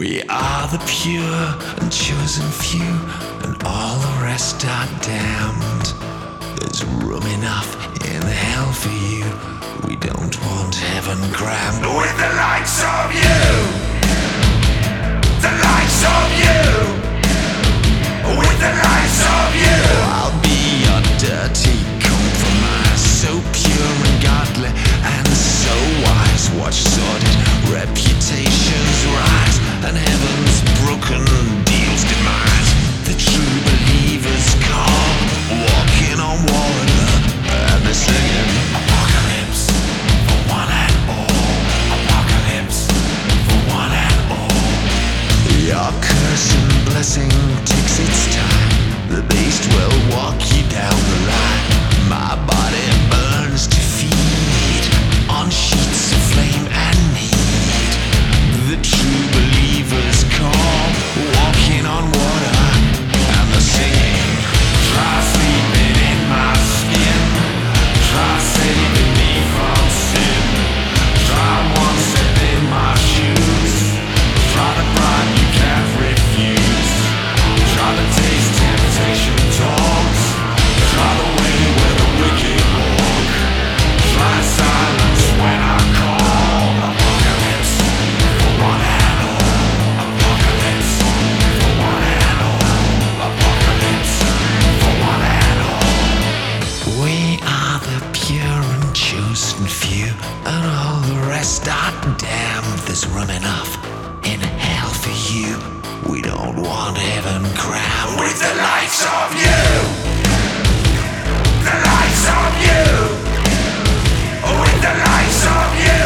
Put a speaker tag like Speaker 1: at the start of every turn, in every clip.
Speaker 1: We are the pure and chosen few, and all the rest are damned. There's room enough in hell for you. We don't want heaven crammed with the likes of you. The likes of you. With the likes of you. I'll be your dirty compromise, so pure and godly and so wise. Watch sordid reputations rise and heaven's broken deals demise. The true believers call, walking on water, and they're singing apocalypse for one and all. Apocalypse for one and all. Your curse and blessing takes its time. The beast will walk you down the line. My body burns to feed on sheets of flame and need. The true believers call, walking on water, and the singing. Try sleeping in my skin. Try saving me from sin. Try one step in my shoes. Try the bribe you can't refuse. Try to taste temptation talks. Try the way where the wicked walk. Try silence when I call. Apocalypse for one and all. Apocalypse for one and all. Apocalypse for one and all. We are the pure and chosen few, and all the rest are damned. There's room enough in hell for you. We don't want heaven crammed with the likes of you. The likes of you. With the likes of you.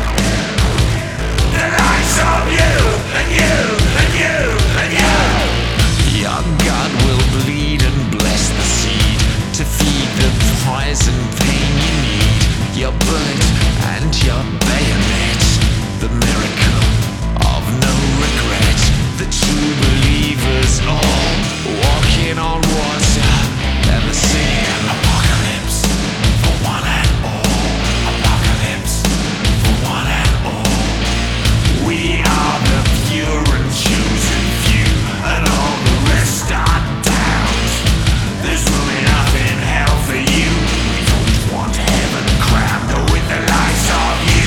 Speaker 1: The likes of you. And you. And you. And you. Your God will bleed and bless the seed to feed the poison pain you need. Your bullet and your bayonet. The miracle of no regret. The true believers all walking on water and the singing apocalypse for one and all. Apocalypse for one and all. We are the pure and chosen few, and all the rest are damned. There's room enough in hell for you. We don't want heaven crammed with the likes of you.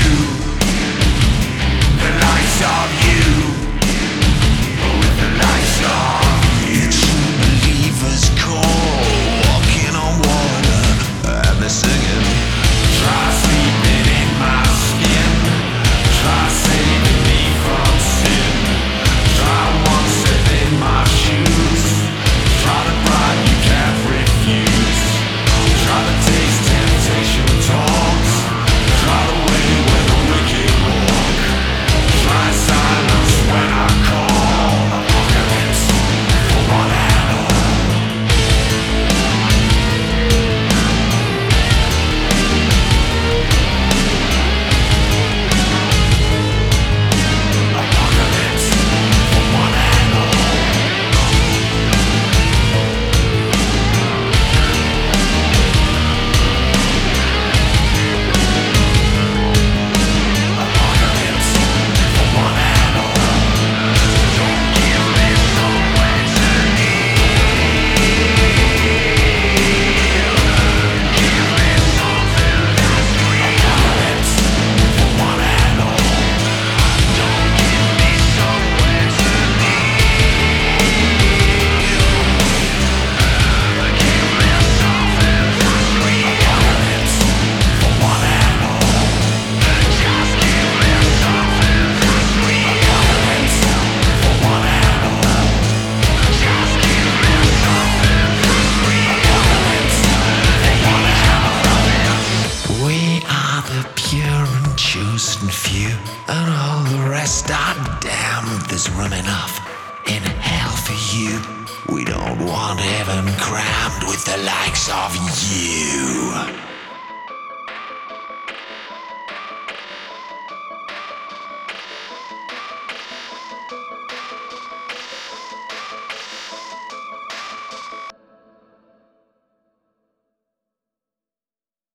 Speaker 1: The likes of you. With the likes of you. The true believers call, walking on water, and they're singing. Try sleeping in my skin. Try saving me from sin. Try one step in my shoes. Try the bribe you can't refuse. Try to taste temptation talks. Try the way where the wicked walk. Try silence when I call. Apocalypse for one and all. Apocalypse for one and all. Apocalypse for one and all. Don't give me somewhere to kneel. Give me something that's real. Apocalypse for one and all. Don't give me somewhere to kneel. Give me something that's real. Apocalypse for one and all. Just give me something that's real. Apocalypse for one and all. Just give me something that's real. Apocalypse for one and all. We are the pure and chosen few, and all the rest are damned. There's room enough in hell for you. We don't want heaven crammed with the likes of you.